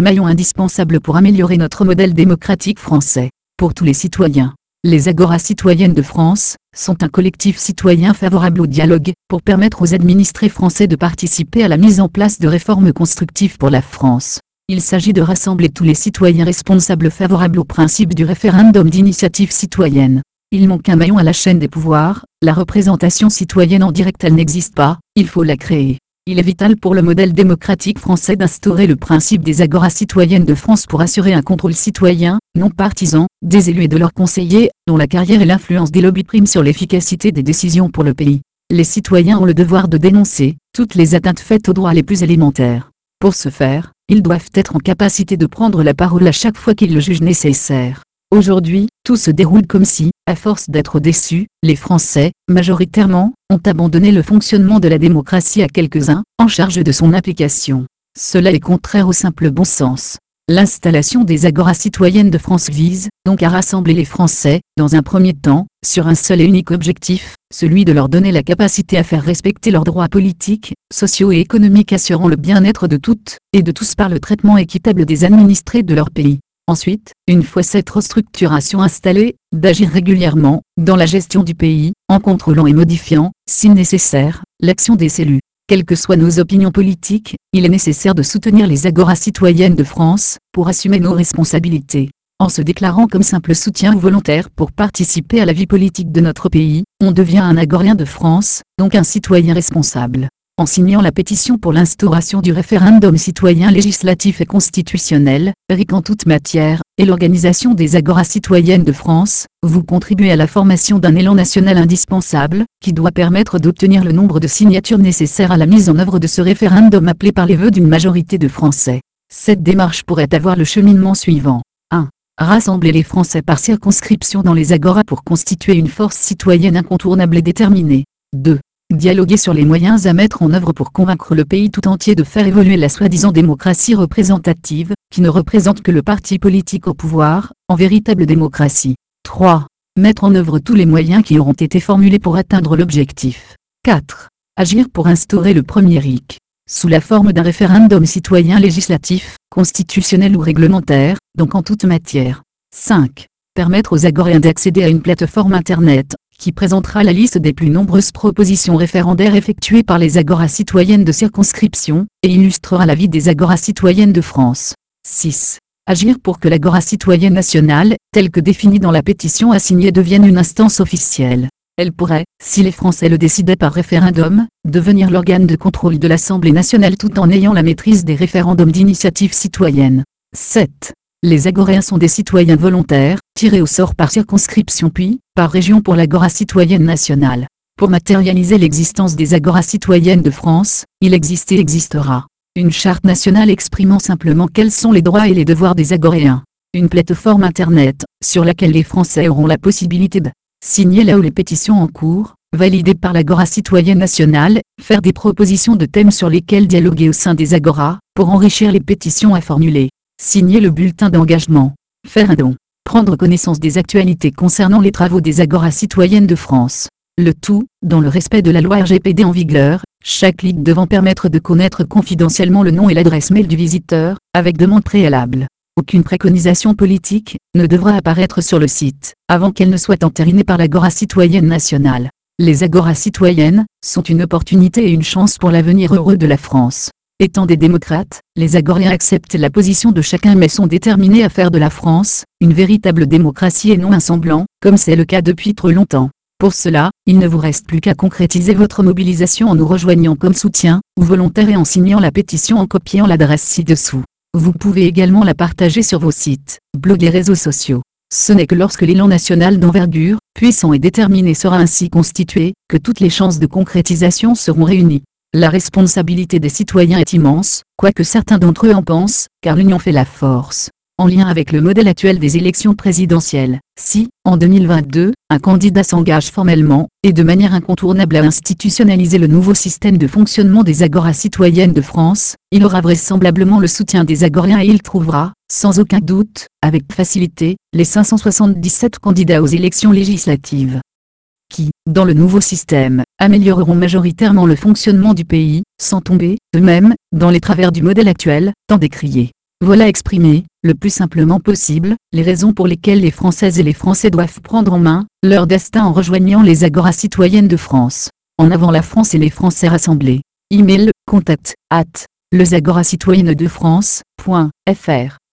un maillon indispensable pour améliorer notre modèle démocratique français. Pour tous les citoyens, les Agoras citoyennes de France sont un collectif citoyen favorable au dialogue, pour permettre aux administrés français de participer à la mise en place de réformes constructives pour la France. Il s'agit de rassembler tous les citoyens responsables favorables au principe du référendum d'initiative citoyenne. Il manque un maillon à la chaîne des pouvoirs, la représentation citoyenne en direct elle n'existe pas, il faut la créer. Il est vital pour le modèle démocratique français d'instaurer le principe des Agoras citoyennes de France pour assurer un contrôle citoyen, non partisan, des élus et de leurs conseillers, dont la carrière et l'influence des lobbies priment sur l'efficacité des décisions pour le pays. Les citoyens ont le devoir de dénoncer toutes les atteintes faites aux droits les plus élémentaires. Pour ce faire, ils doivent être en capacité de prendre la parole à chaque fois qu'ils le jugent nécessaire. Aujourd'hui, tout se déroule comme si, à force d'être déçus, les Français, majoritairement, ont abandonné le fonctionnement de la démocratie à quelques-uns, en charge de son application. Cela est contraire au simple bon sens. L'installation des Agoras citoyennes de France vise donc à rassembler les Français, dans un premier temps, sur un seul et unique objectif, celui de leur donner la capacité à faire respecter leurs droits politiques, sociaux et économiques assurant le bien-être de toutes et de tous par le traitement équitable des administrés de leur pays. Ensuite, une fois cette restructuration installée, d'agir régulièrement, dans la gestion du pays, en contrôlant et modifiant, si nécessaire, l'action des élus. Quelles que soient nos opinions politiques, il est nécessaire de soutenir les Agoras citoyennes de France, pour assumer nos responsabilités. En se déclarant comme simple soutien ou volontaire pour participer à la vie politique de notre pays, on devient un Agorien de France, donc un citoyen responsable. En signant la pétition pour l'instauration du référendum citoyen législatif et constitutionnel, RIC en toute matière, et l'organisation des Agoras citoyennes de France, vous contribuez à la formation d'un élan national indispensable, qui doit permettre d'obtenir le nombre de signatures nécessaires à la mise en œuvre de ce référendum appelé par les vœux d'une majorité de Français. Cette démarche pourrait avoir le cheminement suivant. 1. Rassembler les Français par circonscription dans les Agoras pour constituer une force citoyenne incontournable et déterminée. 2. Dialoguer sur les moyens à mettre en œuvre pour convaincre le pays tout entier de faire évoluer la soi-disant démocratie représentative, qui ne représente que le parti politique au pouvoir, en véritable démocratie. 3. Mettre en œuvre tous les moyens qui auront été formulés pour atteindre l'objectif. 4. Agir pour instaurer le premier RIC, sous la forme d'un référendum citoyen législatif, constitutionnel ou réglementaire, donc en toute matière. 5. Permettre aux Agoréens d'accéder à une plateforme Internet, qui présentera la liste des plus nombreuses propositions référendaires effectuées par les Agoras citoyennes de circonscription, et illustrera l'avis des Agoras citoyennes de France. 6. Agir pour que l'Agora citoyenne nationale, telle que définie dans la pétition assignée devienne une instance officielle. Elle pourrait, si les Français le décidaient par référendum, devenir l'organe de contrôle de l'Assemblée nationale tout en ayant la maîtrise des référendums d'initiative citoyenne. 7. Les Agoréens sont des citoyens volontaires, tirés au sort par circonscription puis, par région pour l'Agora citoyenne nationale. Pour matérialiser l'existence des Agoras citoyennes de France, il existe et existera une charte nationale exprimant simplement quels sont les droits et les devoirs des Agoréens. Une plateforme Internet, sur laquelle les Français auront la possibilité de signer là où les pétitions en cours, validées par l'Agora citoyenne nationale, faire des propositions de thèmes sur lesquels dialoguer au sein des Agoras, pour enrichir les pétitions à formuler. Signer le bulletin d'engagement, faire un don, prendre connaissance des actualités concernant les travaux des Agoras citoyennes de France. Le tout, dans le respect de la loi RGPD en vigueur, chaque clic devant permettre de connaître confidentiellement le nom et l'adresse mail du visiteur, avec demande préalable. Aucune préconisation politique ne devra apparaître sur le site, avant qu'elle ne soit entérinée par l'Agora citoyenne nationale. Les Agoras citoyennes sont une opportunité et une chance pour l'avenir heureux de la France. Étant des démocrates, les Agoréens acceptent la position de chacun mais sont déterminés à faire de la France une véritable démocratie et non un semblant, comme c'est le cas depuis trop longtemps. Pour cela, il ne vous reste plus qu'à concrétiser votre mobilisation en nous rejoignant comme soutien, ou volontaire et en signant la pétition en copiant l'adresse ci-dessous. Vous pouvez également la partager sur vos sites, blogs et réseaux sociaux. Ce n'est que lorsque l'élan national d'envergure, puissant et déterminé sera ainsi constitué, que toutes les chances de concrétisation seront réunies. La responsabilité des citoyens est immense, quoique certains d'entre eux en pensent, car l'union fait la force. En lien avec le modèle actuel des élections présidentielles, si, en 2022, un candidat s'engage formellement, et de manière incontournable à institutionnaliser le nouveau système de fonctionnement des Agoras citoyennes de France, il aura vraisemblablement le soutien des Agoréens et il trouvera, sans aucun doute, avec facilité, les 577 candidats aux élections législatives, qui, dans le nouveau système, amélioreront majoritairement le fonctionnement du pays, sans tomber, eux-mêmes, dans les travers du modèle actuel, tant décrié. Voilà exprimées, le plus simplement possible, les raisons pour lesquelles les Françaises et les Français doivent prendre en main leur destin en rejoignant les Agoras citoyennes de France. En avant la France et les Français rassemblés. Email, contact@lesagorascitoyennesdefrance.fr